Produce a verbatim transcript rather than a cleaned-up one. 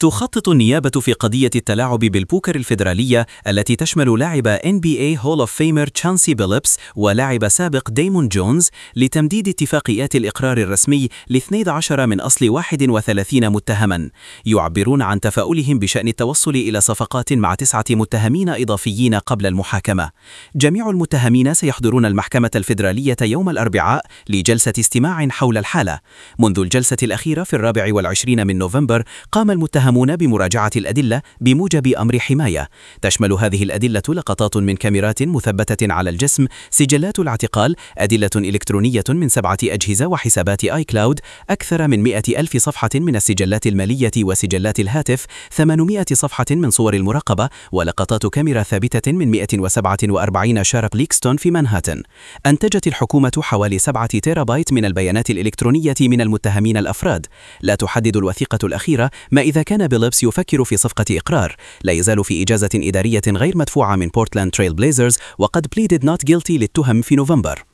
تخطط النيابة في قضية التلاعب بالبوكر الفيدرالية التي تشمل لاعب إن بي إيه هول أوف فيمر تشانسي بيلبس ولاعب سابق ديمون جونز لتمديد اتفاقيات الإقرار الرسمي لاثني عشر من أصل واحد وثلاثين متهما. يعبرون عن تفاؤلهم بشأن التوصل إلى صفقات مع تسعة متهمين إضافيين قبل المحاكمة. جميع المتهمين سيحضرون المحكمة الفيدرالية يوم الأربعاء لجلسة استماع حول الحالة. منذ الجلسة الأخيرة في الرابع والعشرين من نوفمبر قام المتهمون بمراجعة الأدلة بموجب أمر حماية. تشمل هذه الأدلة لقطات من كاميرات مثبتة على الجسم، سجلات الاعتقال، أدلة إلكترونية من سبعة أجهزة وحسابات آي كلاود، أكثر من مئة ألف صفحة من السجلات المالية وسجلات الهاتف، ثمانمئة صفحة من صور المراقبة، ولقطات كاميرا ثابتة من مئة وسبعة وأربعين شارق ليكستون في مانهاتن. أنتجت الحكومة حوالي سبعة تيرابايت من البيانات الإلكترونية من المتهمين الأفراد. لا تحدد الوثيقة الأخيرة ما إذا كان بيلبس يفكر في صفقة إقرار. لا يزال في إجازة إدارية غير مدفوعة من بورتلاند تريل بليزرز، وقد pleaded not guilty للتهم في نوفمبر.